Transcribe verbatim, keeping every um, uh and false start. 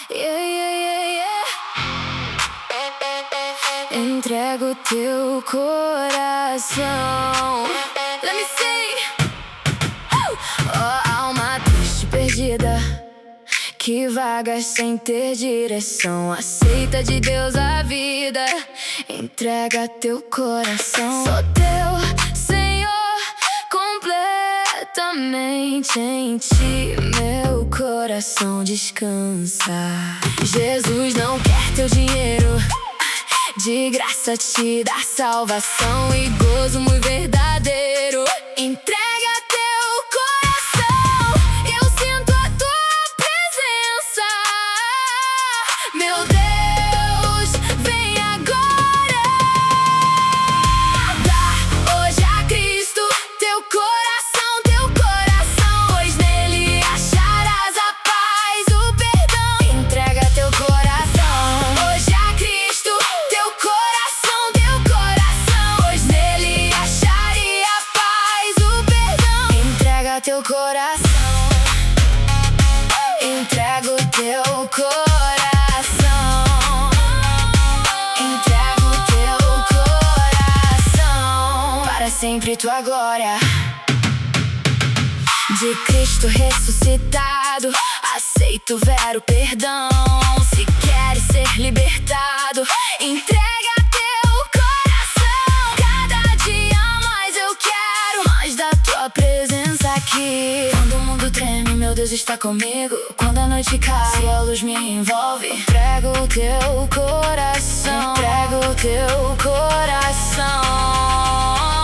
Yeah, yeah, yeah, yeah. Entrega o teu coração. Let me sing. Oh, alma triste perdida, que vaga sem ter direção. Aceita de Deus a vida, entrega teu coração. Sou teu Senhor, completamente em ti meu coração descansa. Jesus não quer teu dinheiro, de graça te dá salvação e gozo muito verdadeiro. Entrega teu coração, eu sinto a tua presença. Meu Deus, vem agora. Dá hoje a Cristo teu coração, teu coração, pois nele acharás a paz, o perdão. Entrega teu coração hoje a Cristo teu coração, teu coração, pois nele acharia a paz, o perdão. Entrega teu coração, entrega o teu coração, entrega o teu coração, para sempre tua glória. De Cristo ressuscitado, aceito ver o perdão. Se queres ser libertado, entrega teu coração. Cada dia mais eu quero mais da tua presença aqui. Quando o mundo treme, meu Deus está comigo. Quando a noite cai, a luz me envolve. Entrega o teu coração, entrega o teu coração.